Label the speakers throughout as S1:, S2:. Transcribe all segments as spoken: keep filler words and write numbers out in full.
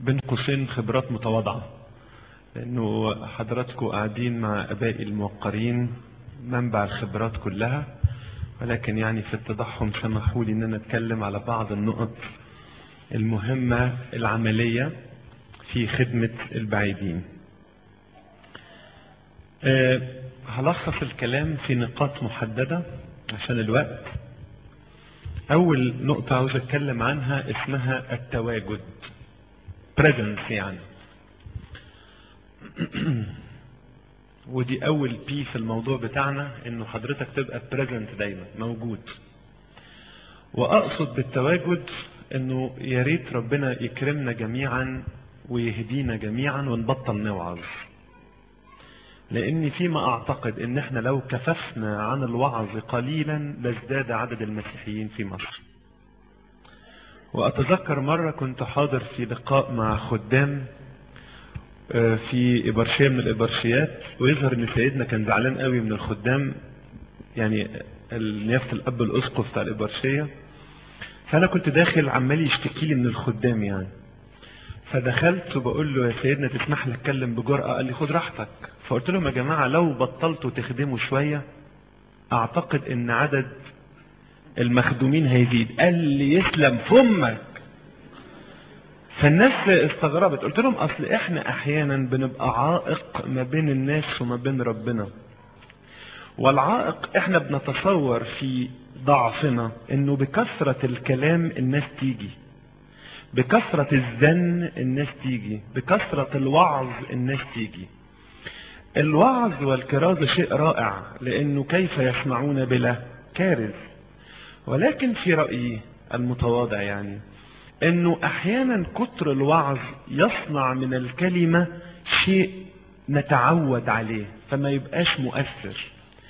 S1: بين قوسين خبرات متواضعة، لأنه حضراتكم قاعدين مع أبائي الموقرين منبع الخبرات كلها، ولكن يعني في اتضاحهم سمحوا لي أن أنا أتكلم على بعض النقط المهمة العملية في خدمة البعيدين. أه هلخص الكلام في نقاط محددة عشان الوقت. أول نقطة عاوز أتكلم عنها اسمها التواجد، presence يعني. ودي أول بي في الموضوع بتاعنا، إنه حضرتك تبقى present دايما موجود. وأقصد بالتواجد إنه يا ريت ربنا يكرمنا جميعا ويهدينا جميعا ونبطل نوعظ، لأني فيما أعتقد إن إحنا لو كففنا عن الوعظ قليلا لازداد عدد المسيحيين في مصر. وأتذكر مرة كنت حاضر في لقاء مع خدام في إبرشية من الإبرشيات، ويظهر إن سيدنا كان زعلان قوي من الخدام، يعني نيافة الأب الأسقف بتاع الإبرشية. فأنا كنت داخل عمال يشتكي لي من الخدام يعني، فدخلت وبقول له يا سيدنا تسمح لي اتكلم بجرأة؟ قال لي خد راحتك. فقلت لهم يا جماعة لو بطلتوا تخدموا شوية اعتقد ان عدد المخدومين هيزيد. قال لي يسلم فمك. فالناس استغربت. قلت لهم اصل احنا احيانا بنبقى عائق ما بين الناس وما بين ربنا، والعائق احنا بنتصور في ضعفنا انه بكثرة الكلام الناس تيجي، بكثرة الزن الناس تيجي، بكثرة الوعظ الناس تيجي. الوعظ والكرازة شيء رائع، لأنه كيف يسمعون بلا كارث. ولكن في رأيي المتواضع يعني أنه أحيانا كتر الوعظ يصنع من الكلمة شيء نتعود عليه فما يبقاش مؤثر.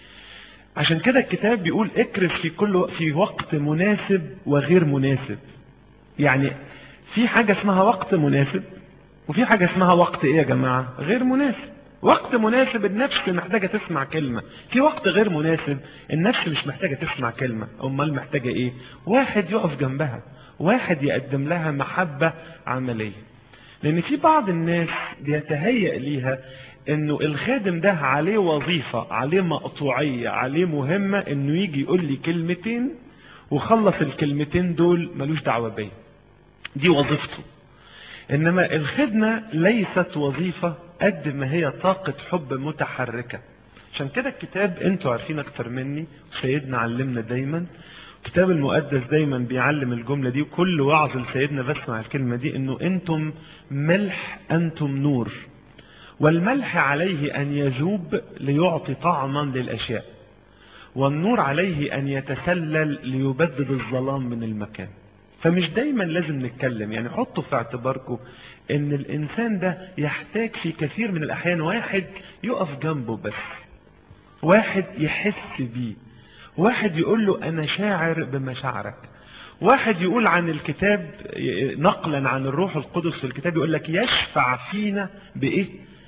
S1: عشان كده الكتاب بيقول اكرز في كل في وقت مناسب وغير مناسب. يعني في حاجة اسمها وقت مناسب، وفي حاجة اسمها وقت ايه يا جماعة؟ غير مناسب. وقت مناسب النفس محتاجة تسمع كلمة، في وقت غير مناسب النفس مش محتاجة تسمع كلمة. امال محتاجة ايه؟ واحد يقف جنبها، واحد يقدم لها محبة عملية. لان في بعض الناس بيتهيأ ليها انه الخادم ده عليه وظيفة، عليه مقطوعية، عليه مهمة انه يجي يقول لي كلمتين وخلص الكلمتين دول ملوش دعوة بيا، دي وظيفته. انما الخدمة ليست وظيفة قد ما هي طاقة حب متحركة. عشان كده الكتاب انتوا عارفين اكتر مني، سيدنا علمنا دايما، الكتاب المقدس دايما بيعلم الجملة دي، وكل وعظ لسيدنا بسمع الكلمة دي، انه انتم ملح انتم نور، والملح عليه ان يذوب ليعطي طعما للاشياء، والنور عليه ان يتسلل ليبدد الظلام من المكان. فمش دايما لازم نتكلم، يعني حطوا في اعتباركم ان الانسان ده يحتاج في كثير من الاحيان واحد يقف جنبه بس، واحد يحس بيه، واحد يقول له انا شاعر بمشاعرك، واحد يقول عن الكتاب نقلا عن الروح القدس في الكتاب يقول لك يشفع فينا بايه؟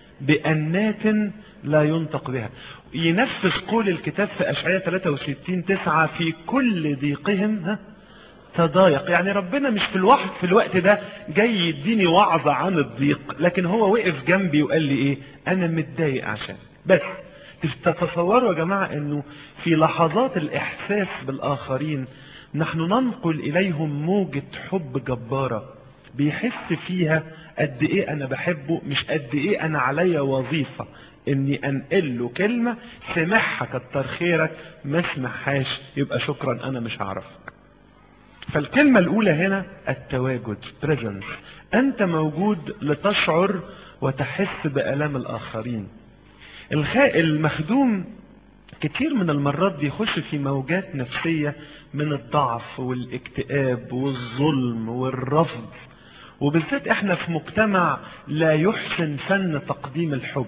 S1: بأنات لا ينطق بها. ينفذ قول الكتاب في اشعياء ثلاثة وستين تسعة في كل ضيقهم ها تضايق. يعني ربنا مش في الوقت في الوقت ده جاي يديني وعظة عن الضيق، لكن هو وقف جنبي وقال لي ايه؟ انا متضايق عشان بس. تتصوروا يا جماعة انه في لحظات الاحساس بالاخرين نحن ننقل اليهم موجة حب جبارة بيحس فيها قد ايه انا بحبه، مش قد ايه انا عليا وظيفة اني انقل له كلمة سمعها كتر خيرك، ما سمعهاش يبقى شكرا انا مش هعرفك. فالكلمة الأولى هنا التواجد، presence. أنت موجود لتشعر وتحس بآلام الآخرين. المخدوم كتير من المرات بيخش في موجات نفسية من الضعف والاكتئاب والظلم والرفض، وبالذات احنا في مجتمع لا يحسن فن تقديم الحب.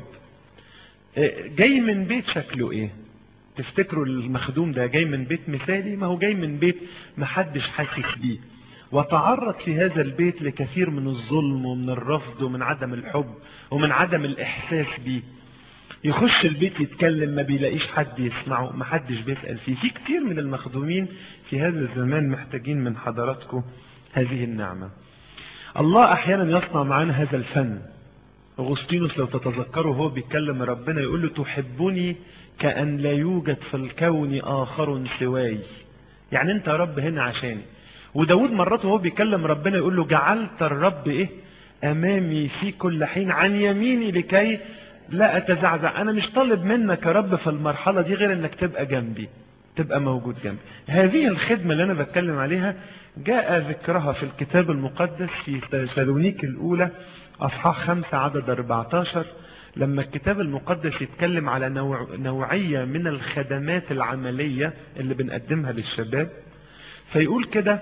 S1: جاي من بيت شكله ايه؟ تفتكروا المخدوم ده جاي من بيت مثالي؟ ما هو جاي من بيت محدش حاسس بيه، وتعرض في هذا البيت لكثير من الظلم ومن الرفض ومن عدم الحب ومن عدم الإحساس بيه. يخش البيت يتكلم ما بيلاقيش حد يسمعه، ما حدش بيسأل فيه. في كتير من المخدومين في هذا الزمان محتاجين من حضراتكم هذه النعمة. الله احيانا يصنع معانا هذا الفن. اغسطينوس لو تتذكروا هو بيتكلم ربنا يقول له تحبني كأن لا يوجد في الكون آخر سواي، يعني انت يا رب هنا عشاني. وداود مرته هو بيكلم ربنا يقول له جعلت الرب ايه امامي في كل حين عن يميني لكي لا اتزعزع. انا مش طالب منك يا رب في المرحلة دي غير انك تبقى جنبي، تبقى موجود جنبي. هذه الخدمة اللي انا بتكلم عليها جاء ذكرها في الكتاب المقدس في تسالونيكي الاولى اصحاح خمسة عدد اربعتاشر، لما الكتاب المقدس يتكلم على نوع نوعية من الخدمات العملية اللي بنقدمها للشباب. فيقول كده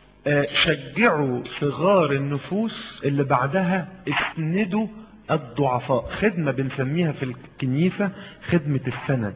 S1: شجعوا صغار النفوس، اللي بعدها اسندوا الضعفاء. خدمة بنسميها في الكنيسة خدمة السند.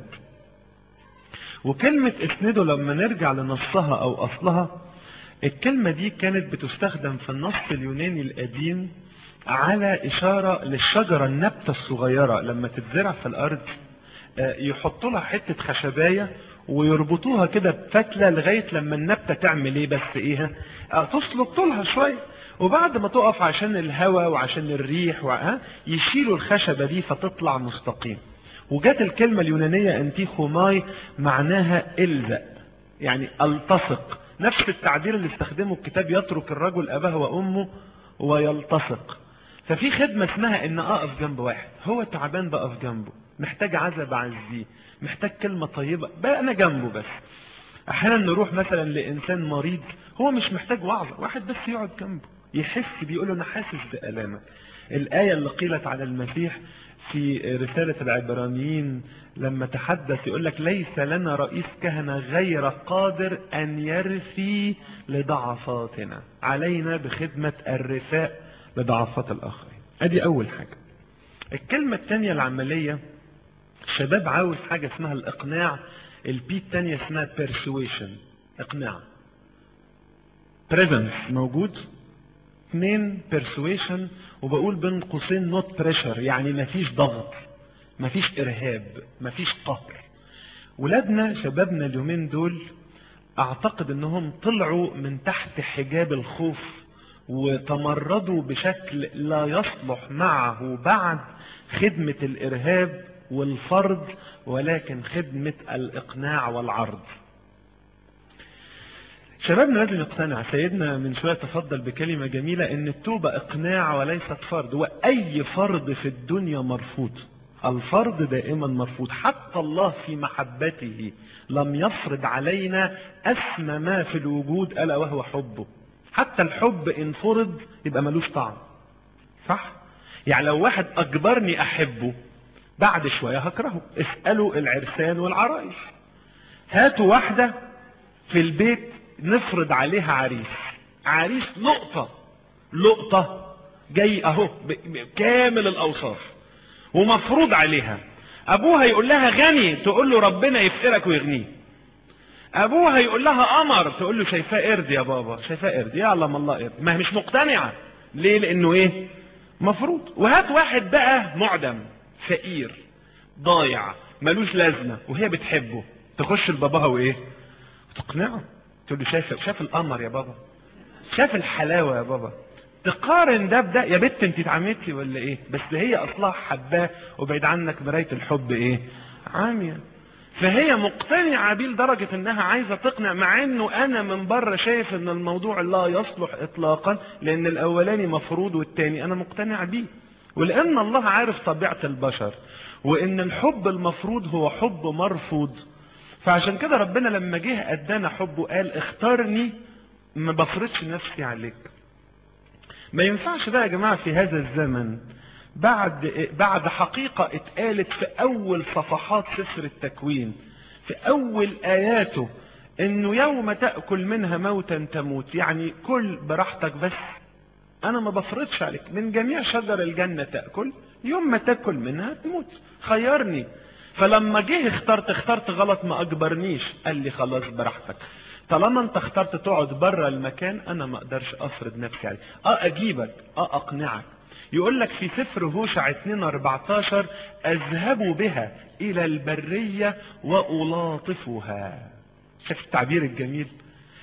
S1: وكلمة اسندوا لما نرجع لنصها او اصلها، الكلمة دي كانت بتستخدم في النص اليوناني القديم على اشارة للشجرة النبتة الصغيرة لما تتزرع في الارض يحطوا لها حتة خشباية ويربطوها كده بفتلة لغاية لما النبتة تعمل ايه بس ايه تصلب طولها شوية، وبعد ما تقف عشان الهواء وعشان الريح وها يشيلوا الخشبة دي فتطلع مستقيم. وجات الكلمة اليونانية انتيخوماي معناها الزق، يعني التصق. نفس التعبير اللي استخدمه الكتاب يترك الرجل اباه وامه ويلتصق. ففي خدمة اسمها ان اقف جنب واحد هو تعبان بقف جنبه، محتاج عزب اعزيه، محتاج كلمة طيبة بقى انا جنبه. بس احيانا نروح مثلا لانسان مريض هو مش محتاج وعظة، واحد بس يقعد جنبه يحس بيقوله انا حاسس بألامك. الآية اللي قيلت على المسيح في رسالة العبرانيين لما تحدث يقول لك ليس لنا رئيس كهنة غير قادر ان يرثي لضعفاتنا، علينا بخدمة الرثاء لضعفات الاخرين. ادي اول حاجة. الكلمة الثانية العملية، الشباب عاوز حاجة اسمها الاقناع. البي الثانية اسمها persuasion، اقناع. presence موجود. اثنين persuasion، وبقول بين قوسين not pressure، يعني مفيش ضغط، مفيش ارهاب، مفيش قهر. ولادنا شبابنا اليومين دول اعتقد انهم طلعوا من تحت حجاب الخوف وتمردوا بشكل لا يصلح معه بعد خدمة الارهاب والفرض، ولكن خدمة الاقناع والعرض. شبابنا لازم يقتنع. سيدنا من شوية تفضل بكلمة جميلة ان التوبة اقناع وليست فرض، واي فرض في الدنيا مرفوض. الفرض دائما مرفوض. حتى الله في محبته لم يفرض علينا اسمى ما في الوجود الا وهو حبه. حتى الحب ان فرض يبقى ملوش طعم، صح؟ يعني لو واحد اجبرني احبه بعد شوية هكرهه. اسألوا العرسان والعرائس. هاتوا واحدة في البيت نفرض عليها عريس، عريس لقطة لقطة جاي اهو كامل الاوصاف ومفروض عليها. ابوها يقول لها غني تقول له ربنا يفقرك ويغنيه. ابوها يقول لها قمر تقول له شايفاه قرد يا بابا، شايفاه قرد، يعلم الله قرد. ما هي مش مقتنعة. ليه؟ لانه ايه؟ مفروض. وهات واحد بقى معدم فقير ضايع ملوش لازمة وهي بتحبه، تخش لباباها وايه؟ تقنعه، تقول له شايف شاف القمر يا بابا، شاف الحلاوة يا بابا. تقارن ده بده، يا بنت انت اتعميتي ولا ايه؟ بس هي اصلها حباه وبعيد عنك مراية الحب ايه؟ عامية. فهي مقتنعة بيه لدرجة انها عايزة تقنع، مع انه انا من بره شايف ان الموضوع لا يصلح اطلاقا، لان الاولاني مفروض والتاني انا مقتنع بيه. ولان الله عارف طبيعة البشر وان الحب المفروض هو حب مرفوض، فعشان كده ربنا لما جه ادانا حبه قال اختارني، ما بفرضش نفسي عليك. ما ينفعش بقى يا جماعة في هذا الزمن بعد بعد حقيقة اتقالت في اول صفحات سفر التكوين في اول اياته انه يوم تأكل منها موتا تموت، يعني كل براحتك بس انا ما بفرضش عليك، من جميع شجر الجنة تأكل، يوم ما تأكل منها تموت، خيرني. فلما جه اخترت اخترت غلط، ما اجبرنيش، قال لي خلاص براحتك. طالما انت اخترت تقعد بره المكان انا ما اقدرش افرض نفسي عليك. اه اجيبك، اه اقنعك. يقول لك في سفر هوشع اتنين اربعتاشر اذهب بها الى البرية والاطفها. شايف التعبير الجميل؟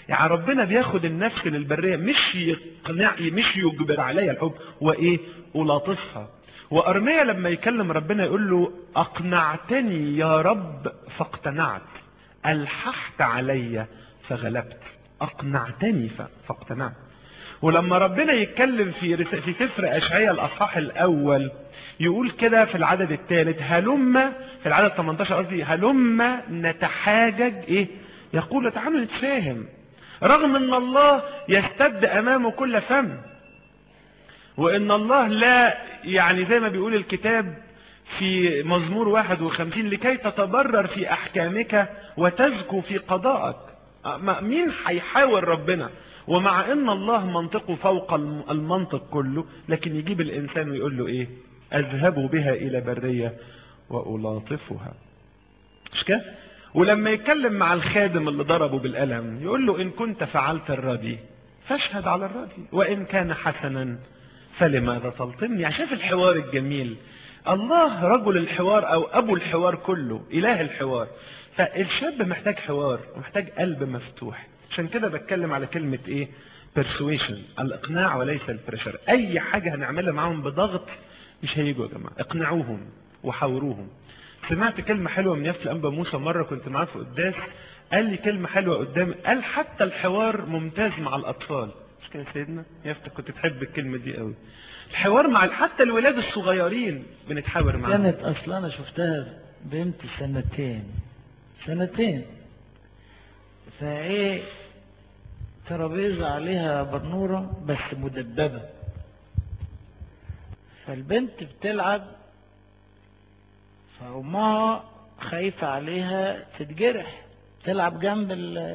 S1: يعني ربنا بياخد النفس للبرية، مش يقنع مش يجبر عليها الحب، وايه ألاطفها. وأرميا لما يكلم ربنا يقول له أقنعتني يا رب فاقتنعت، ألححت علي فغلبت. أقنعتني فاقتنعت. ولما ربنا يتكلم في في سفر أشعياء الأصحاح الأول يقول كده في العدد الثالث، هلما في العدد ثمانية عشر قصدي، هلما نتحاجج ايه، يقول تعالوا نتفاهم، رغم ان الله يستبد امامه كل فم، وان الله لا يعني زي ما بيقول الكتاب في مزمور واحد وخمسين لكي تتبرر في احكامك وتزكو في قضائك. مين هيحاور ربنا؟ ومع ان الله منطقه فوق المنطق كله، لكن يجيب الانسان ويقول له ايه، اذهب بها الى برية والاطفها. مش كده؟ ولما يتكلم مع الخادم اللي ضربه بالقلم يقول له ان كنت فعلت الردي فاشهد على الردي، وان كان حسنا فلماذا تلطمني؟ يعني شايف الحوار الجميل. الله رجل الحوار او ابو الحوار كله، اله الحوار. فالشاب محتاج حوار ومحتاج قلب مفتوح. عشان كده بتكلم على كلمة ايه، persuasion، الاقناع وليس البريشر. اي حاجة هنعملها معاهم بضغط مش هيجوا يا جماعة، اقنعوهم وحاوروهم. سمعت كلمة حلوة من يافت الأنبا موسى مرة كنت معاه في قداس، قال لي كلمة حلوة قدامي، قال حتى الحوار ممتاز مع الأطفال. مش كده يا سيدنا؟ يافت كنت تحب الكلمة دي قوي. الحوار مع حتى الولاد الصغيرين بنتحاور معاهم.
S2: كانت أصلا أنا شفتها بنت سنتين سنتين فايه ترابيزة عليها برنورة بس مدببة، فالبنت بتلعب فأمها خايفة عليها تتجرح، تلعب جنب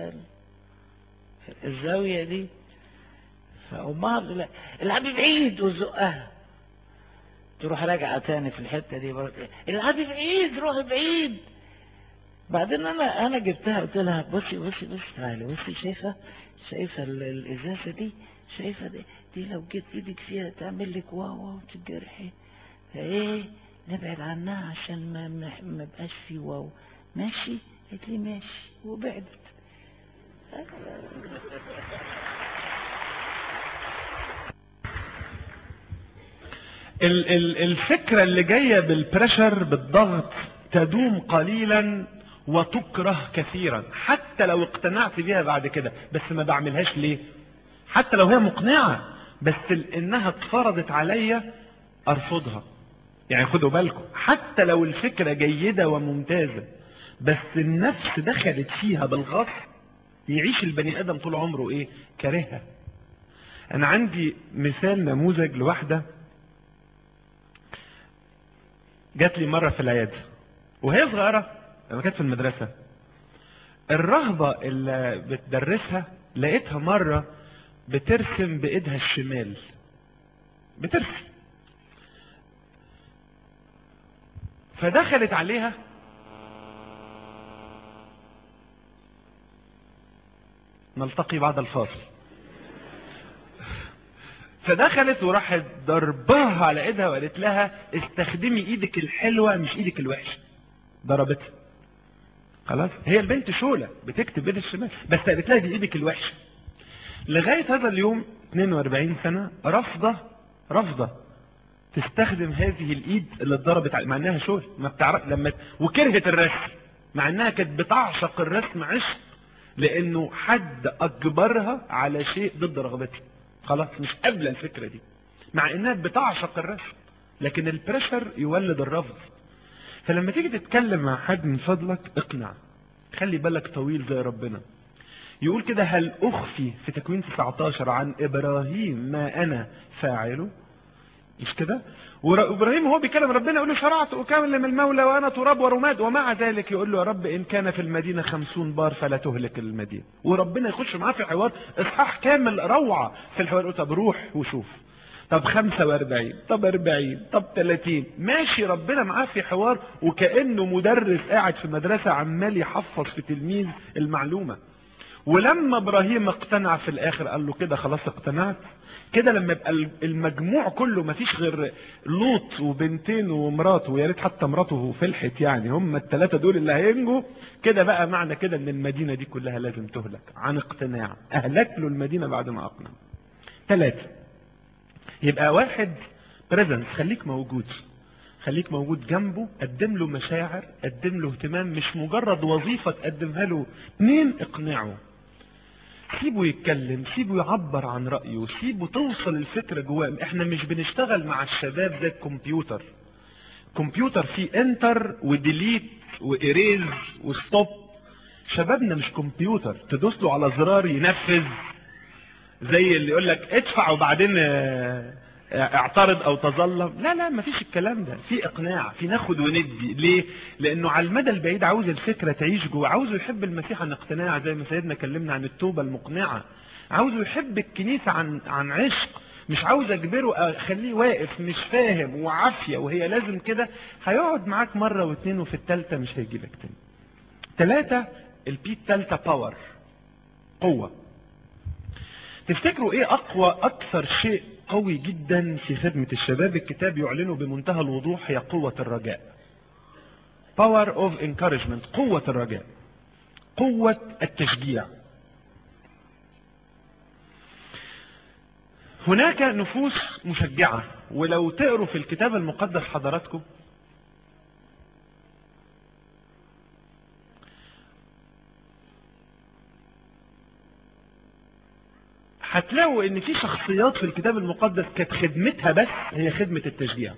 S2: الزاوية دي، فأمها بتقول العبي بعيد وزقها، تروح راجعة تاني في الحتة دي برضه، العبي بعيد روحي بعيد. بعدين انا انا جبتها قلت لها بصي بصي بصي تعالي بصي، شايفه شايفه الازازه دي، شايفه دي, دي لو جيت ايدك فيها تعمل لك واو واو تتجرحي، فايه نبعد عنها عشان ما ما بقاش في واو. ماشي؟ قالت لي ماشي وبعدت.
S1: ال ال الفكره اللي جايه بالبريشر بالضغط تدوم قليلا وتكره كثيرا، حتى لو اقتنعت بيها بعد كده، بس ما بعملهاش ليه؟ حتى لو هي مقنعة بس انها اتفرضت عليا ارفضها. يعني خدوا بالكم، حتى لو الفكرة جيدة وممتازة بس النفس دخلت فيها بالغصب، يعيش البني ادم طول عمره ايه؟ كارهها. انا عندي مثال نموذج لواحدة جات لي مرة في العيادة وهي صغيرة لما كانت في المدرسة. الرهبة اللي بتدرسها لقيتها مرة بترسم بإيدها الشمال، بترسم، فدخلت عليها نلتقي بعد الفاصل. فدخلت وراحت ضربها على ايدها وقالت لها استخدمي ايدك الحلوة مش ايدك الوحشة. ضربتها. خلاص؟ هي البنت شولة بتكتب بايدها الشمال بس قالت لها دي ايدك الوحشة. لغاية هذا اليوم اثنين وأربعين سنة رافضة رافضة تستخدم هذه الايد اللي اتضربت مع انها شولة، ما بتعرف لما وكرهت الرسم مع انها كانت بتعشق الرسم عشق، لانه حد اجبرها على شيء ضد رغبتها. خلاص مش قابله الفكره دي مع انها بتعشق الرسم، لكن البريشر يولد الرفض. فلما تيجي تتكلم مع حد من فضلك اقنع، خلي بالك طويل زي ربنا. يقول كده هل اخفي في تكوين تسعة عشر عن ابراهيم ما انا فاعله؟ مش كده؟ وابراهيم هو بيكلم ربنا يقول له شرعت اكلم المولى وانا تراب ورماد، ومع ذلك يقول له يا رب ان كان في المدينه خمسون بار فلا تهلك المدينه. وربنا يخش معاه في حوار اصحاح كامل روعه في الحوار. يقول طب روح وشوف، طب خمسة واربعين، طب اربعين، طب ثلاثين، ماشي ربنا معاه في حوار وكانه مدرس قاعد في مدرسه عمال يحفظ في تلميذ المعلومه. ولما ابراهيم اقتنع في الاخر قال له كده خلاص اقتنعت. كده لما يبقى المجموع كله ما فيش غير لوط وبنتين ومراته، ويا ريت حتى مراته فلحت يعني، هم الثلاثه دول اللي هينجوا، كده بقى معنى كده ان المدينه دي كلها لازم تهلك عن اقتناع. اهلك له المدينه بعد ما اقنع. ثلاثه، يبقى واحد بريزنس، خليك موجود، خليك موجود جنبه، قدم له مشاعر، قدم له اهتمام، مش مجرد وظيفه تقدمها له. اثنين، اقنعه، سيبه يتكلم، سيبه يعبر عن رأيه، سيبه توصل الفكرة جواه. احنا مش بنشتغل مع الشباب زي الكمبيوتر. كمبيوتر فيه انتر وديليت وإيريز وستوب. شبابنا مش كمبيوتر تدوس له على زرار ينفذ، زي اللي يقول لك ادفع وبعدين اعترض او تظلم. لا لا، مفيش الكلام ده. في اقناع، في ناخد وندي. ليه؟ لانه على المدى البعيد عاوز الفكره تعيش جوه، عاوزه يحب المسيح عن اقتناع، زي ما سيدنا كلمنا عن التوبه المقنعه. عاوزه يحب الكنيسه عن عن عشق، مش عاوز اجبره اخليه واقف مش فاهم وعافيه وهي لازم كده. هيقعد معاك مره واثنين وفي الثالثه مش هيجي لك تاني. ثلاثه، البي الثالثه باور، قوه. تفتكروا ايه اقوى اكثر شيء قوي جدا في خدمة الشباب؟ الكتاب يعلنه بمنتهى الوضوح، هي قوة الرجاء. power of encouragement، قوة الرجاء، قوة التشجيع. هناك نفوس مشجعة، ولو تقروا في الكتاب المقدس حضراتكم هتلاقوا ان في شخصيات في الكتاب المقدس كانت خدمتها بس هي خدمة التشجيع،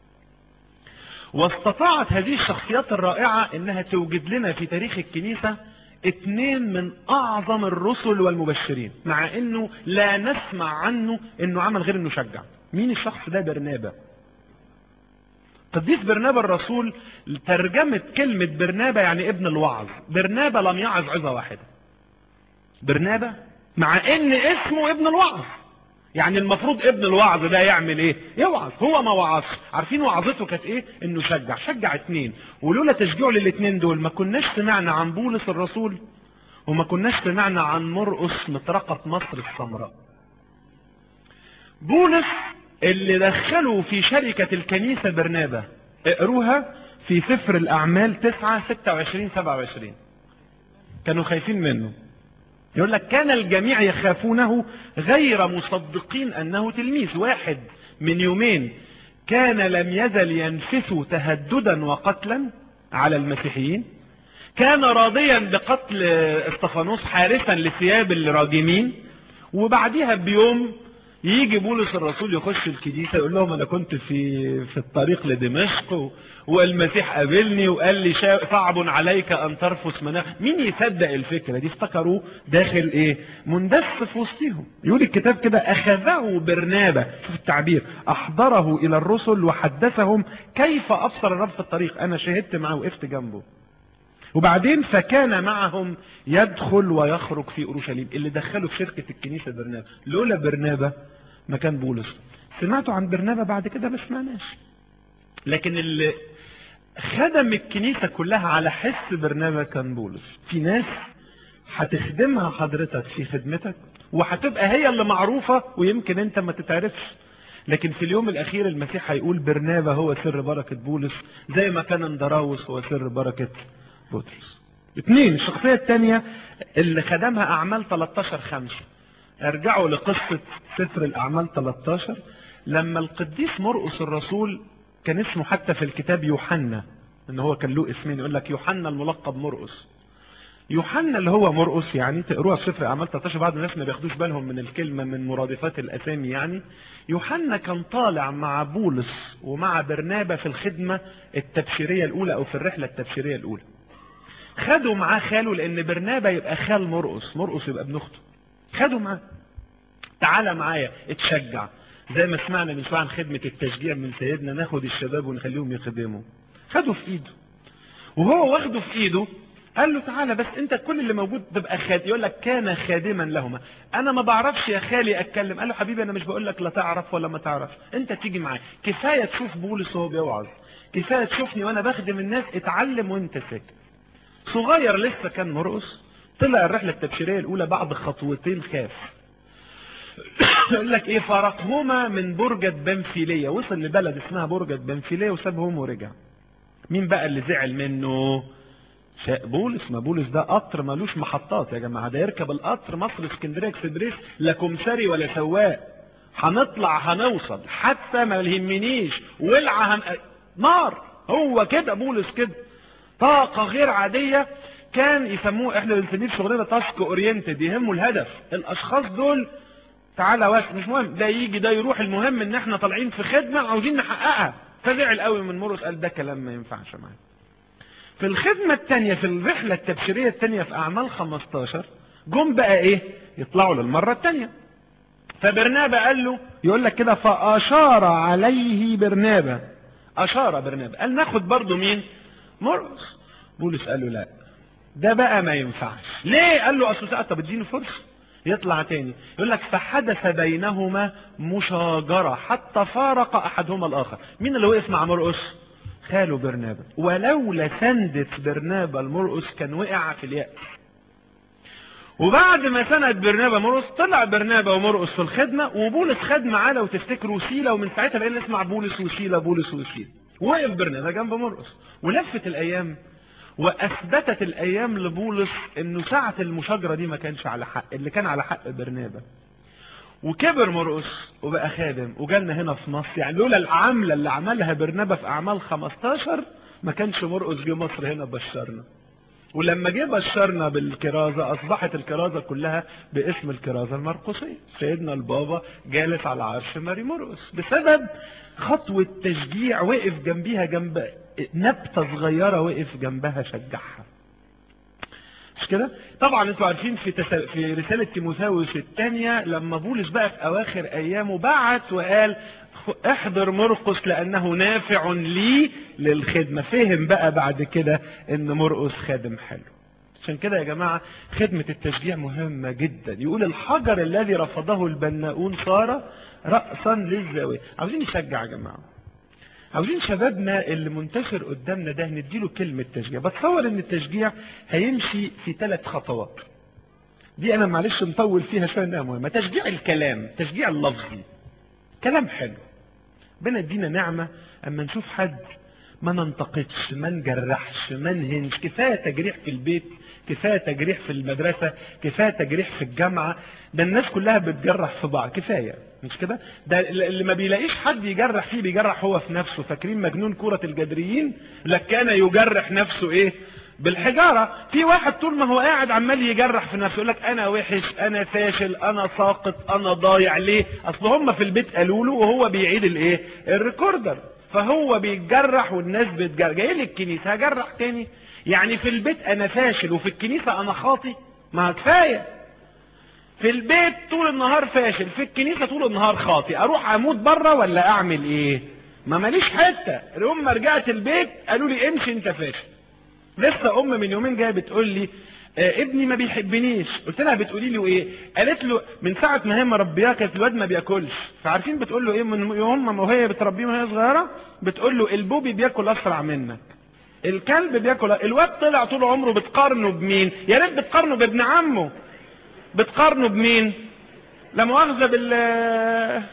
S1: واستطاعت هذه الشخصيات الرائعة انها توجد لنا في تاريخ الكنيسة اثنين من اعظم الرسل والمبشرين، مع انه لا نسمع عنه انه عمل غير انه شجع. مين الشخص ده؟ برنابا. قديس برنابا الرسول، ترجمة كلمة برنابا يعني ابن الوعظ. برنابا لم يعظ عظة واحدة. برنابا مع ان اسمه ابن الوعظ، يعني المفروض ابن الوعظ ده يعمل ايه؟ يوعظ. هو ما وعظش. عارفين وعظته كانت ايه؟ انه شجع. شجع اتنين، ولولا تشجيعه للاتنين دول ما كناش سمعنا عن بولس الرسول، وما كناش سمعنا عن مرقس مطرقة مصر السمراء. بولس اللي دخلوا في شركة الكنيسة برنابا، اقروها في سفر الاعمال تسعة ستة وعشرين سبعة وعشرين. كانوا خايفين منه. يقول لك كان الجميع يخافونه غير مصدقين انه تلميذ. واحد من يومين كان لم يزل ينفث تهددا وقتلا على المسيحيين، كان راضيا بقتل استفانوس حارسا لثياب الراجمين، وبعديها بيوم يجي بولس الرسول يخش الكنيسه يقول لهم انا كنت في في الطريق لدمشق والمسيح قابلني وقال لي صعب عليك ان ترفس مناخ. مين يصدق الفكره دي؟ افتكروا داخل ايه؟ مندس في وسطهم. يقول الكتاب كده اخذه برنابا، شوف التعبير، احضره الى الرسل وحدثهم كيف ابصر الرب في الطريق. انا شهدت معه وقفت جنبه. وبعدين فكان معهم يدخل ويخرج في اورشليم. اللي دخلوا في شركه الكنيسه برنابا. لولا برنابا ما كان بولس. سمعتوا عن برنابا بعد كده؟ ما سمعناش. لكن اللي خدم الكنيسه كلها على حس برنابا كان بولس. في ناس هتخدمها حضرتك في خدمتك وهتبقى هي اللي معروفه ويمكن انت ما تتعرفش، لكن في اليوم الاخير المسيح هيقول برنابا هو سر بركه بولس، زي ما كان اندراوس هو سر بركه بطرس. اثنين، الشخصية الثانية اللي خدمها اعمال تلتاشر خمسة. ارجعوا لقصة سفر الاعمال تلتاشر لما القديس مرقس الرسول، كان اسمه حتى في الكتاب يوحنا، ان هو كان له اسمين، يقول لك يوحنا الملقب مرقس. يوحنا اللي هو مرقس، يعني تقروها في سفر اعمال تلتاشر، بعض الناس ما بياخدوش بالهم من الكلمة من مرادفات الاسامي. يعني يوحنا كان طالع مع بولس ومع برنابا في الخدمة التبشيرية الاولى او في الرحلة التبشيرية الاولى. خدوا معاه خاله، لان برنابا يبقى خال مرقس، مرقس يبقى ابن اخته. خدوا معاه، تعالى معايا اتشجع، زي ما سمعنا من شويه عن خدمه التشجيع من سيدنا، ناخد الشباب ونخليهم يخدموا. خدوا في ايده، وهو واخده في ايده قال له تعالى بس انت كل اللي موجود تبقى خادم. يقول لك كان خادما لهما. انا ما بعرفش يا خالي اتكلم. قال له حبيبي انا مش بقول لك لا تعرف ولا ما تعرفش، انت تيجي معايا. كفايه تشوف بولس وهو بيوعظ، كفايه تشوفني وانا بخدم الناس، اتعلم وانت ساكت. صغير لسه كان مرقس، طلع الرحلة التبشيرية الأولى بعد خطوتين خاف. يقول لك إيه، فرقهما من برجة بنفيلية، وصل لبلد اسمها برجة بنفيلية وسابهم ورجع. مين بقى اللي زعل منه؟ بولس. ما بولس ده قطر مالوش محطات يا جماعة، ده يركب القطر مصر اسكندرية اكسبريس، لا كمساري ولا سواق، هنطلع هنوصل حتى ما يهمنيش ولعة هن... نار. هو كده بولس كده، طاقة غير عادية. كان يسموه، احنا بنسميه في شغلنا تاسك اورينتد، يهمه الهدف. الاشخاص دول تعالى بس مش مهم ده يجي ده يروح، المهم ان احنا طالعين في خدمة عاوزين نحققها. فزعل قوي من مرقس، قال ده كلام ما ينفعش معايا. في الخدمة التانية، في الرحلة التبشيرية التانية في اعمال خمستاشر، جم بقى ايه يطلعوا للمرة التانية. فبرنابا قال له، يقول لك كده، فاشار عليه برنابا، اشار برنابا قال ناخد برضو مين؟ مرقس. بولس قال له لا، ده بقى ما ينفعش. ليه؟ قال له اصل طب اديني فرصة يطلع تاني. يقول لك فحدث بينهما مشاجرة حتى فارق احدهما الاخر. مين اللي وقف مع مرقس؟ خاله برنابا. ولولا سندة برنابا المرقس كان وقع في اليأس. وبعد ما سند برنابا مرقس، طلع برنابا ومرقس في الخدمة، وبولس خد معاه لو تفتكروا سيلا، ومن ساعتها بقينا نسمع بولس وسيلا بولس وسيلا. وقف برنابا جنب مرقس، ولفت الايام واثبتت الايام لبولس انه ساعة المشاجرة دي ما كانش على حق، اللي كان على حق برنابا. وكبر مرقس وبقى خادم، وجالنا هنا في مصر. يعني لولا العملة اللي عملها برنابا في اعمال خمستاشر ما كانش مرقس جه مصر هنا بشرنا. ولما جه بشرنا بالكرازة، اصبحت الكرازة كلها باسم الكرازة المرقسية. سيدنا البابا جالس على عرش ماري مرقس بسبب خطوة تشجيع وقف جنبيها، جنب نبتة صغيرة وقف جنبها شجعها. مش كده؟ طبعا انتوا عارفين في تس... في رسالة تيموثاوس الثانية، لما بولس بقى في اواخر ايامه بعت وقال احضر مرقس لانه نافع لي للخدمة. فهم بقى بعد كده ان مرقس خادم حلو. عشان كده يا جماعة خدمة التشجيع مهمة جدا. يقول الحجر الذي رفضه البناؤون صار رأسا للزاوية. عاوزين نشجع يا جماعة، عاوزين شبابنا اللي منتشر قدامنا ده نديله كلمة تشجيع. بتصور ان التشجيع هيمشي في ثلاث خطوات. دي انا معلش نطول فيها شوية انها مهمة. تشجيع الكلام، تشجيع اللفظي، كلام حلو. ربنا يدينا نعمة اما نشوف حد ما ننتقدش، ما نجرحش، ما نهنش. كفاية تجريح في البيت، كفاية تجريح في المدرسة، كفاية تجريح في الجامعة. ده الناس كلها بتجرح في بعض، كفاية. مش كده؟ ده اللي ما بيلاقيش حد يجرح فيه بيجرح هو في نفسه. فاكرين مجنون كرة الجدريين؟ لك كان يجرح نفسه ايه؟ بالحجارة. في واحد طول ما هو قاعد عمال يجرح في نفسه، يقول لك انا وحش، انا فاشل، انا ساقط، انا ضايع. ليه؟ اصل هم في البيت قالوا له وهو بيعيد الايه؟ الريكوردر. فهو بيتجرح والناس بتجرح. جاي لي الكنيسة هجرح تاني؟ يعني في البيت انا فاشل وفي الكنيسة انا خاطي؟ ما كفاية. في البيت طول النهار فاشل، في الكنيسة طول النهار خاطي. اروح اموت بره ولا اعمل ايه؟ ما ماليش حتة. يوم ما رجعت البيت قالوا لي امشي انت فاشل. لسه ام من يومين جايه بتقول لي آه ابني ما بيحبنيش. قلت لها بتقولي له ايه؟ قالت له من ساعه ما هي مربياه كانت الواد ما بياكلش. فعارفين بتقول له ايه من يوم ما هي بتربيه وهي صغيره؟ بتقول له البوبي بياكل اسرع منك، الكلب بياكل. الواد طلع طول عمره بتقارنه بمين؟ يا ريت بتقارنه بابن عمه. بتقارنه بمين؟ لا مؤاخذه بال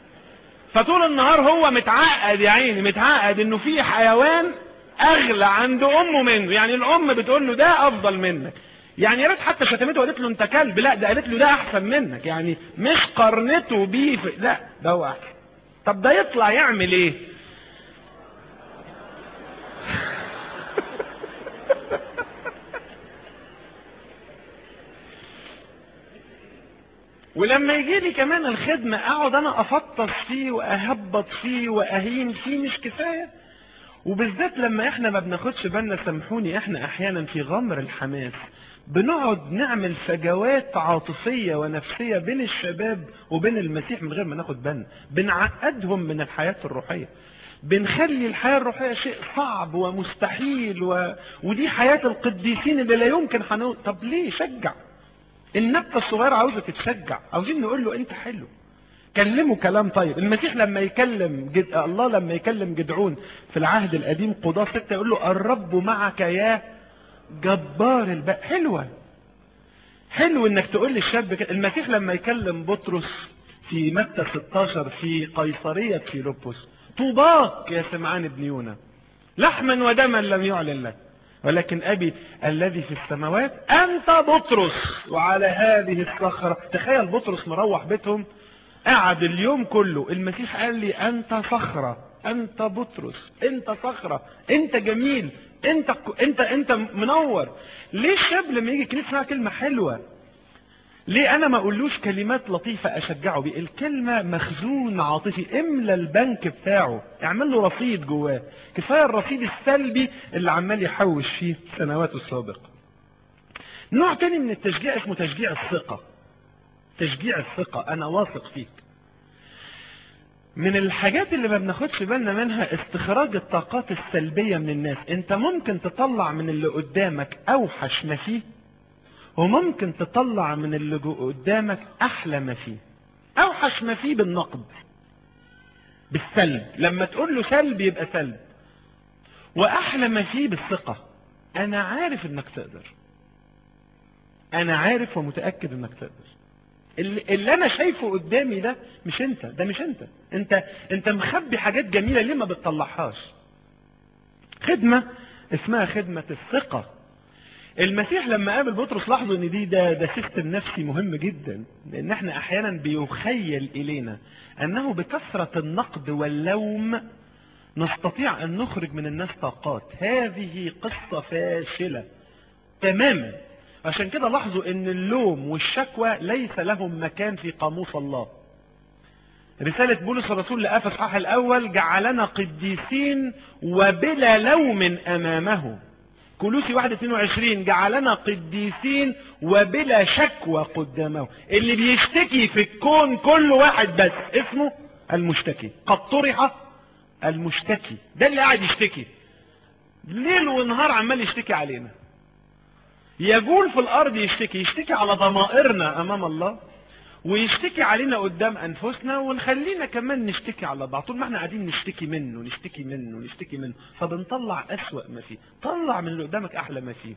S1: فطول النهار هو متعقد يا عيني، متعقد انه في حيوان اغلى عند امه منه. يعني الام بتقول له ده افضل منك. يعني يا ريت حتى شتمته وقالت له انت كلب، لا ده قالت له ده احسن منك. يعني مش قارنته بيه في... لا ده هو احسن. طب ده يطلع يعمل ايه؟ ولما يجي لي كمان الخدمة اقعد انا افطس فيه واهبط فيه واهين فيه، مش كفاية؟ وبالذات لما احنا ما بناخدش بالنا، سامحوني، احنا احيانا في غمر الحماس بنقعد نعمل فجوات عاطفية ونفسية بين الشباب وبين المسيح من غير ما ناخد بالنا. بنعقدهم من الحياة الروحية، بنخلي الحياة الروحية شيء صعب ومستحيل و... ودي حياة القديسين اللي لا يمكن حنو... طب ليه؟ شجع النبتة الصغيرة، عاوزة تتشجع. عاوزين نقول له انت حلو، كلمه كلام طيب. المسيح لما يكلم جد... الله لما يكلم جدعون في العهد القديم قضاة ستة يقول له الرب معك يا جبار الباء. حلوة حلو انك تقول للشاب كده. المسيح لما يكلم بطرس في متى ستاشر في قيصرية فيلبس: طوباك يا سمعان ابن يونا، لحما ودما لم يعلن لك، ولكن ابي الذي في السماوات انت بطرس وعلى هذه الصخرة. تخيل بطرس مروح بيتهم قعد اليوم كله، المسيح قال لي انت صخرة، انت بطرس، انت صخرة، انت جميل، انت انت انت منور. ليه الشاب لما يجي كنيسة اسمها كلمة حلوة؟ ليه انا ما اقولوش كلمات لطيفة اشجعه بيه؟ الكلمة مخزون عاطفي، املى البنك بتاعه، اعمل له رصيد جواه. كفاية الرصيد السلبي اللي عمال يحوش فيه سنواته السابقة. نوع تاني من التشجيع اسمه تشجيع الثقة. تشجيع الثقة، انا واثق فيك. من الحاجات اللي ما بناخدش بالنا منها استخراج الطاقات السلبية من الناس. انت ممكن تطلع من اللي قدامك اوحش ما فيه، وممكن تطلع من اللي قدامك احلى ما فيه. اوحش ما فيه بالنقد، بالسلب، لما تقول له سلب يبقى سلب. واحلى ما فيه بالثقة، انا عارف انك تقدر، انا عارف ومتأكد انك تقدر. اللي, اللي انا شايفه قدامي ده مش انت، ده مش انت، انت انت مخبي حاجات جميلة ليه ما بتطلعهاش. خدمة اسمها خدمة الثقة. المسيح لما قابل بطرس، لاحظوا ان دي ده ده سيستم نفسي مهم جدا، لان احنا احيانا بيخيل الينا انه بكثرة النقد واللوم نستطيع ان نخرج من الناس طاقات. هذه قصة فاشلة تماما. عشان كده لاحظوا ان اللوم والشكوى ليس لهم مكان في قاموس الله. رسالة بولس الرسول لأفسس الإصحاح الأول: جعلنا قديسين وبلا لوم أمامه. كولوسي واحد اتنين وعشرين: جعلنا قديسين وبلا شكوى قدامه. اللي بيشتكي في الكون كل واحد بس اسمه المشتكي. قد طرح المشتكي، ده اللي قاعد يشتكي ليل ونهار، عمال يشتكي علينا، يجول في الارض يشتكي، يشتكي على ضمائرنا امام الله، ويشتكي علينا قدام انفسنا، ونخلينا كمان نشتكي على بعض. طول ما احنا قاعدين نشتكي منه نشتكي منه نشتكي منه، فبنطلع اسوأ ما فيه. طلع من اللي قدامك احلى ما فيه.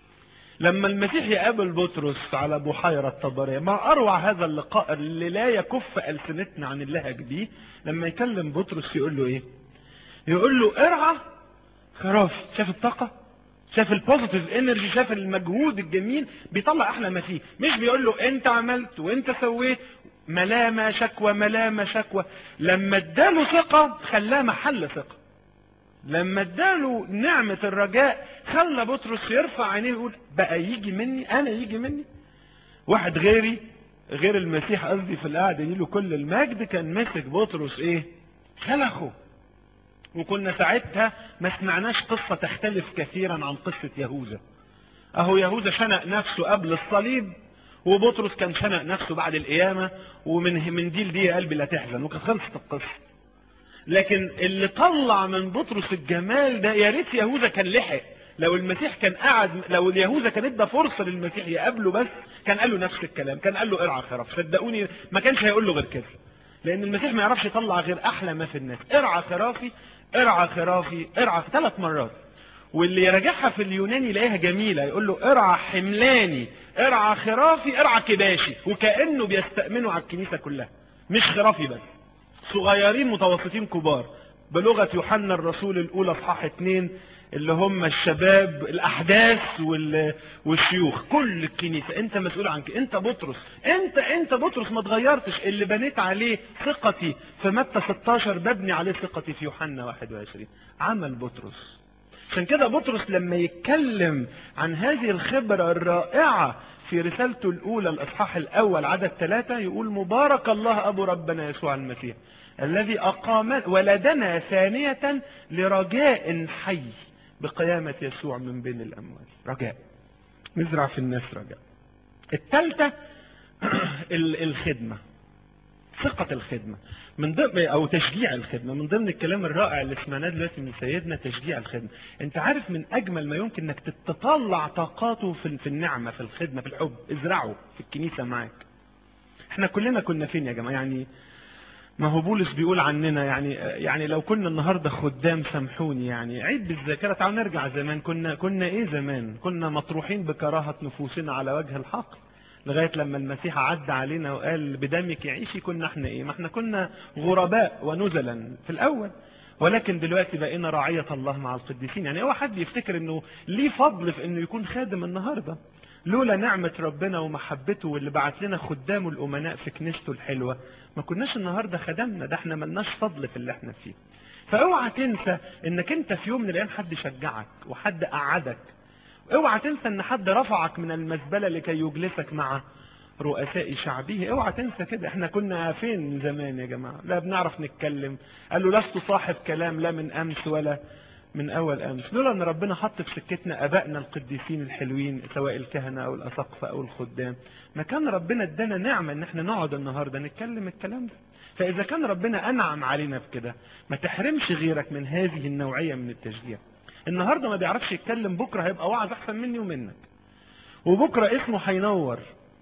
S1: لما المسيح يقابل بطرس على بحيرة طبرية، ما اروع هذا اللقاء اللي لا يكف السنتنا عن اللهج بيه. لما يكلم بطرس يقول له ايه؟ يقول له ارعى خراف. شاف الطاقة، شاف البوزيتيف انرجي، شاف المجهود الجميل، بيطلع احلى ما فيه. مش بيقول له انت عملت وانت سويت، ملامة شكوى ملامة شكوى. لما اداله ثقة خلاه محل ثقة. لما اداله نعمة الرجاء خلى بطرس يرفع عينيه ويقول بقى يجي مني، انا يجي مني. واحد غيري غير المسيح قصدي في القعدة يجيله كل المجد، كان مسك بطرس ايه؟ خلخه. وكنا ساعتها ما سمعناش قصة تختلف كثيرا عن قصة يهوذا. اهو يهوذا شنق نفسه قبل الصليب، وبطرس كان شنق نفسه بعد القيامة، ومن من دي لدي يا قلبي لا تحزن، وكانت خلصت القصة. لكن اللي طلع من بطرس الجمال ده، يا ريت يهوذا كان لحق. لو المسيح كان قعد، لو اليهوذا كان ادى فرصة للمسيح يقابله بس، كان قال له نفس الكلام، كان قال له ارعى خراف. صدقوني ما كانش هيقول له غير كده، لان المسيح ما يعرفش يطلع غير احلى ما في الناس. ارعى خرافي ارعى خرافي ارعى، ثلاث مرات. واللي يراجعها في اليوناني يلاقيها جميلة، يقول له ارعى حملاني ارعى خرافي ارعى كباشي. وكأنه بيستأمنوا على الكنيسة كلها، مش خرافي بس، صغيرين متوسطين كبار. بلغة يوحنا الرسول الاولى اصحاح اتنين اللي هم الشباب الاحداث والشيوخ، كل الكنيسة انت مسؤول عنك. انت بطرس، انت انت بطرس ما اتغيرتش. اللي بنيت عليه ثقتي في متى ستاشر ببني عليه ثقتي في يوحنا واحد وعشرين. عمل بطرس. عشان كده بطرس لما يتكلم عن هذه الخبرة الرائعة في رسالته الاولى الاصحاح الاول عدد ثلاثة يقول: مبارك الله ابو ربنا يسوع المسيح الذي اقام ولدنا ثانية لرجاء حي بقيامة يسوع من بين الاموات. رجاء، نزرع في الناس رجاء. الثالثة الخدمة، ثقة الخدمة من ضمن او تشجيع الخدمة. من ضمن الكلام الرائع اللي سمعناه دلوقتي من سيدنا تشجيع الخدمة. انت عارف من اجمل ما يمكن انك تطلع طاقاته في في النعمة، في الخدمة، في الحب. ازرعه في الكنيسة معاك. احنا كلنا كنا فين يا جماعة؟ يعني ما هو بولس بيقول عننا يعني يعني لو كنا النهارده خدام سامحوني، يعني عيد بالذاكره، تعالوا نرجع زمان. كنا كنا ايه زمان؟ كنا مطروحين بكراهه نفوسنا على وجه الحق. لغاية لما المسيح عدى علينا وقال بدمك يعيشي، كنا احنا ايه؟ ما احنا كنا غرباء ونزلا في الاول، ولكن دلوقتي بقينا رعية الله مع القديسين. يعني اوعى حد يفتكر انه ليه فضل في انه يكون خادم النهاردة. لولا نعمة ربنا ومحبته واللي بعت لنا خدامه الامناء في كنيسته الحلوة ما كناش النهاردة خدمنا. ده احنا ملناش فضل في اللي احنا فيه. فاوعى تنسى انك انت في يوم من الايام حد شجعك وحد قعدك. اوعى تنسى ان حد رفعك من المزبلة لكي يجلسك مع رؤساء شعبه. اوعى تنسى كده. احنا كنا فين من زمان يا جماعة؟ لا بنعرف نتكلم. قال له لست صاحب كلام لا من امس ولا من اول امس. لولا ان ربنا حط في سكتنا ابائنا القديسين الحلوين سواء الكهنة او الاساقفة او الخدام، ما كان ربنا ادانا نعمة ان احنا نقعد النهاردة نتكلم الكلام ده. فاذا كان ربنا انعم علينا بكده، ما تحرمش غيرك من هذه النوعية من التشجيع. النهاردة ما بيعرفش يتكلم، بكرة هيبقى واعظ احسن مني ومنك، وبكرة اسمه هينور،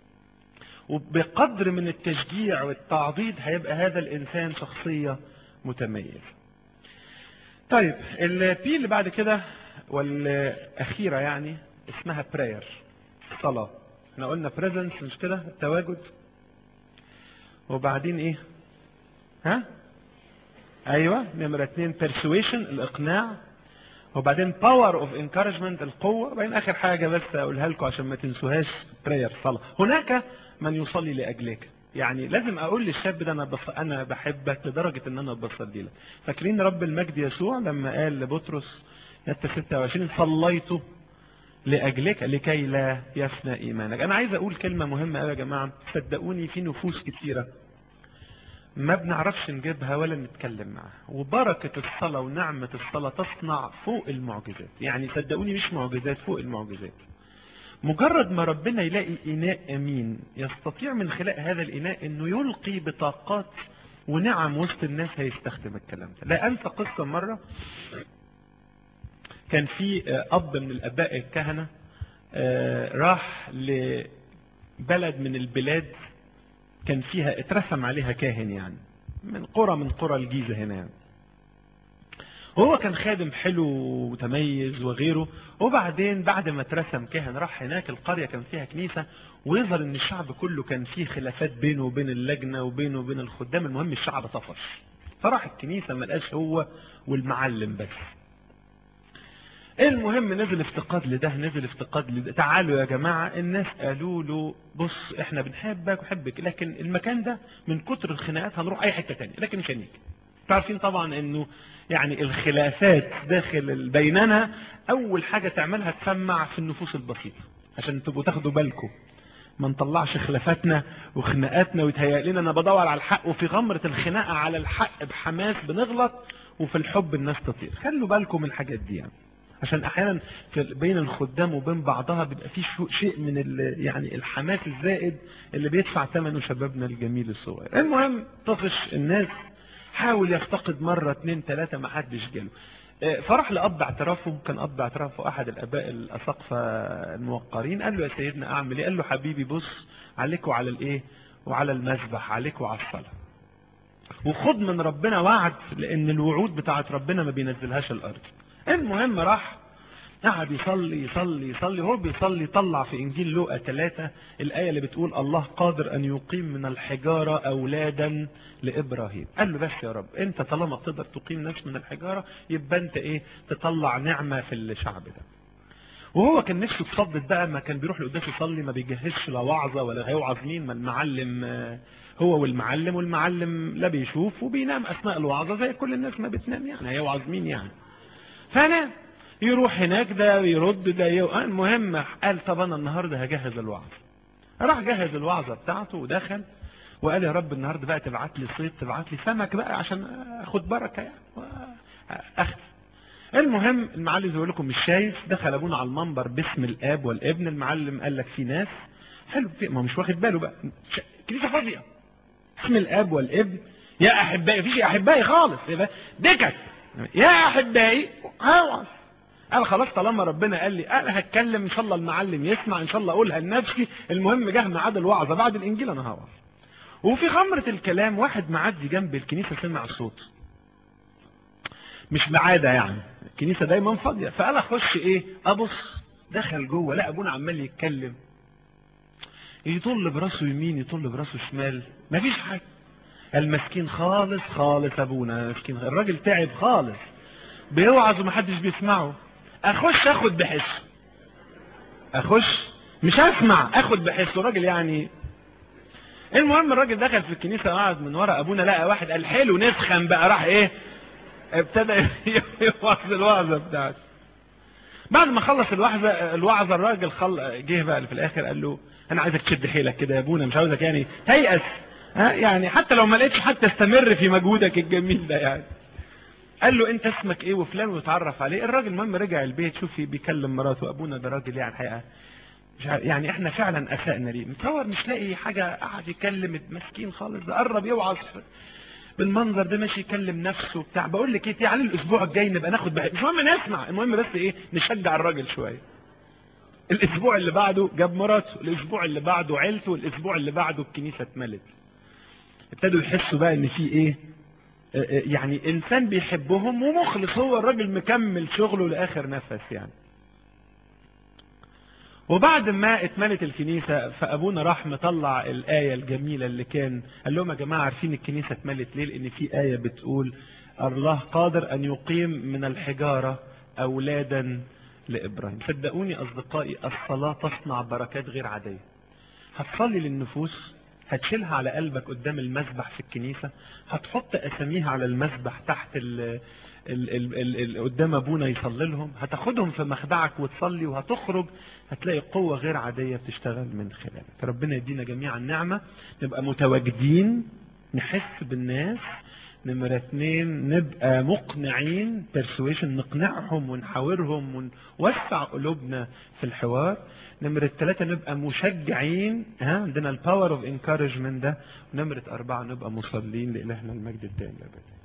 S1: وبقدر من التشجيع والتعضيد هيبقى هذا الانسان شخصية متميزة. طيب البي اللي بعد كده والاخيرة يعني اسمها براير، صلاة. احنا قلنا بريزنس مش كده؟ التواجد. وبعدين ايه؟ ها؟ ايوه نمرة اتنين persuasion الاقناع. وبعدين power of encouragement القوة. وبعدين اخر حاجة بس اقولها لكم عشان ما تنسوهاش، prayer صلاة. هناك من يصلي لاجلك. يعني لازم اقول للشاب ده انا بص... انا بحبك لدرجة ان انا بصلي لك. فاكرين رب المجد يسوع لما قال لبطرس متى ستة وعشرين صليت لاجلك لكي لا يفنى ايمانك. انا عايز اقول كلمة مهمة قوي يا جماعة. صدقوني في نفوس كتيرة ما بنعرفش نجيبها ولا نتكلم معها، وبركة الصلاة ونعمة الصلاة تصنع فوق المعجزات. يعني صدقوني مش معجزات، فوق المعجزات. مجرد ما ربنا يلاقي إناء أمين يستطيع من خلال هذا الإناء أنه يلقي بطاقات ونعم وسط الناس هيستخدم الكلام ده. لا أنسى قصة مرة كان في أب من الأباء الكهنة راح لبلد من البلاد كان فيها اترسم عليها كاهن، يعني من قرى من قرى الجيزة هنا يعني. وهو كان خادم حلو ومتميز وغيره. وبعدين بعد ما اترسم كاهن راح هناك القرية كان فيها كنيسة، ويظهر ان الشعب كله كان فيه خلافات بينه وبين اللجنة وبينه وبين الخدام. المهم الشعب طفش، فراح الكنيسة ما لقاش هو والمعلم بس. المهم نزل افتقاد لده نزل افتقاد لده. تعالوا يا جماعة، الناس قالوا له بص احنا بنحبك وحبك، لكن المكان ده من كتر الخناقات هنروح اي حتة تانية، لكن مش هنيجي. تعرفين طبعا انه يعني الخلافات داخل بيننا اول حاجة تعملها تسمع في النفوس البسيطة، عشان تبقوا تاخدوا بالكم ما نطلعش خلافاتنا وخناقاتنا ويتهيأ لنا انا بدور على الحق، وفي غمرة الخناقة على الحق بحماس بنغلط، وفي الحب الناس تطير. خلوا بالكم من الحاجات دي يعني. عشان احيانا بين الخدام وبين بعضها بيبقى في شيء من يعني الحماس الزائد اللي بيدفع ثمنه شبابنا الجميل الصغير. المهم طفش الناس، حاول يفتقد مرة اتنين تلاتة ما حدش جاله. فرح لأب اعترافه، كان أب اعترافه أحد الأباء الأساقفة الموقرين. قال له يا سيدنا أعمل إيه؟ قال له حبيبي بص عليك وعلى الإيه؟ وعلى المذبح، عليك وعلى الصلاة، وخد من ربنا وعد، لأن الوعود بتاعت ربنا ما بينزلهاش الأرض. المهم راح قعد يصلي يصلي يصلي. هو بيصلي طلع في إنجيل لوقا ثلاثة الآية اللي بتقول الله قادر أن يقيم من الحجارة أولادا لإبراهيم. قال له بس يا رب أنت طالما تقدر تقيم ناس من الحجارة يبقى أنت إيه تطلع نعمة في الشعب ده. وهو كان نفسه تصدق بقى، ما كان بيروح لقداس يصلي ما بيجهزش لا وعظة ولا هيوعظ مين، ما المعلم هو والمعلم، والمعلم لا بيشوف وبينام أثناء الوعظة زي كل الناس ما بتنام، يعني هيوعظ مين يعني. فأنا يروح هناك ده يرد ده يو... المهم قال طب انا النهارده هجهز الوعظ. راح جهز الوعظه بتاعته ودخل وقال يا رب النهارده بقى تبعت لي صيد، تبعت لي سمك بقى عشان اخد بركه يعني اخد. المهم المعلم زي لكم مش شايف، دخل ابونا على المنبر باسم الاب والابن. المعلم قال لك في ناس حلو، ما مش واخد باله بقى، كنيسه فاضيه باسم الاب والابن. يا احبائي مفيش يا احبائي خالص، دكت يا احبائي اوعى. قال خلاص طالما ربنا قال لي انا هتكلم ان شاء الله المعلم يسمع، ان شاء الله اقولها لنفسي. المهم جه ميعاد الوعظه بعد الانجيل انا هوعظ. وفي خمرة الكلام واحد معدي جنب الكنيسه سمع الصوت، مش بعاده يعني الكنيسه دايما فاضيه. فقال اخش ايه ابص، دخل جوه لا ابونا عمال يتكلم. يطل براسه يمين يطل براسه شمال مفيش حاجه. المسكين خالص خالص ابونا مسكين، الراجل تعب خالص بيوعظ ومحدش بيسمعه. اخش اخد بحسه، اخش مش هسمع اخد بحسه الراجل يعني. المهم الراجل دخل في الكنيسه وقعد من ورا ابونا، لقى واحد قال حلو نسخن بقى، راح ايه ابتدى يوعظ الوعظه بتاعته. بعد ما خلص الوعظه الوعظه الراجل خل... جه بقى في الاخر قال له انا عايزك تشد حيلك كده يا ابونا، مش عاوزك يعني تيأس، ها يعني حتى لو ما لقيتش حتى استمر في مجهودك الجميل ده يعني. قال له انت اسمك ايه وفلان، واتعرف عليه. الراجل المهم رجع البيت، شوف بيكلم مراته، ابونا ده راجل يعني الحقيقه يعني احنا فعلا اسأنا ليه، متصور مش لاقي حاجه، قعد يكلم مسكين خالص ده، قرب يوعظ بالمنظر ده ماشي يكلم نفسه بتاع. بقول لك ايه تعالى الاسبوع الجاي نبقى ناخد بحق. مش مهم نسمع، المهم بس ايه نشجع الراجل شويه. الاسبوع اللي بعده جاب مراته، الاسبوع اللي بعده عيلته، الاسبوع اللي بعده الكنيسه اتملت. ابتدوا يحسوا بقى ان في ايه يعني انسان بيحبهم ومخلص، هو الراجل مكمل شغله لاخر نفس يعني. وبعد ما اتملت الكنيسة فابونا راح مطلع الآية الجميلة اللي كان قال لهم يا جماعة عارفين الكنيسة اتملت ليه؟ لان في آية بتقول الله قادر ان يقيم من الحجارة اولادا لابراهيم. صدقوني اصدقائي الصلاة تصنع بركات غير عادية. هتصلي للنفوس، هتشيلها على قلبك قدام المسبح في الكنيسة، هتحط اساميها على المسبح تحت ال ال ال ال ال قدام ابونا يصلي لهم، هتاخدهم في مخدعك وتصلي، وهتخرج هتلاقي قوة غير عادية بتشتغل من خلالك. ربنا يدينا جميعا النعمة نبقى متواجدين، نحس بالناس. نمرة اتنين نبقى مقنعين، persuasion، نقنعهم ونحاورهم ونوسع قلوبنا في الحوار. نمرة ثلاثة نبقى مشجعين، ها عندنا الباور اوف انكارجمنت ده. ونمرة أربعة نبقى مصلين لإلهنا المجد الدائم الأبدي.